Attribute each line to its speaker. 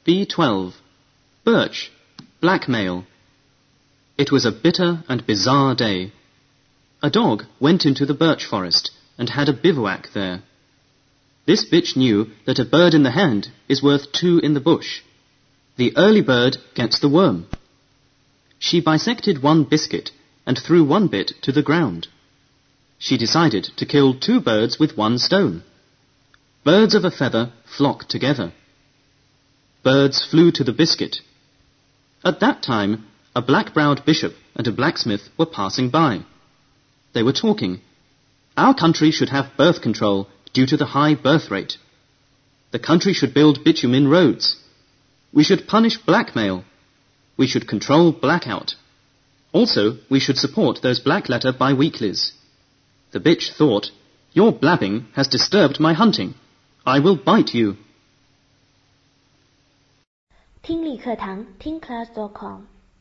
Speaker 1: B12. Birch. Blackmail. It was a bitter and bizarre day. A dog went into the birch forest and had a bivouac there. This bitch knew that a bird in the hand is worth two in the bush. The early bird gets the worm. She bisected one biscuit and threw one bit to the ground. She decided to kill two birds with one stone. Birds of a feather flock together. Birds flew to the biscuit. At that time, a black-browed bishop and a blacksmith were passing by. They were talking. Our country should have birth control due to the high birth rate. The country should build bitumen roads. We should punish blackmail. We should control blackout. Also, we should support those black-letter bi-weeklies. The bitch thought, "Your blabbing has disturbed my hunting. I will bite you."
Speaker 2: 听力课堂听class.com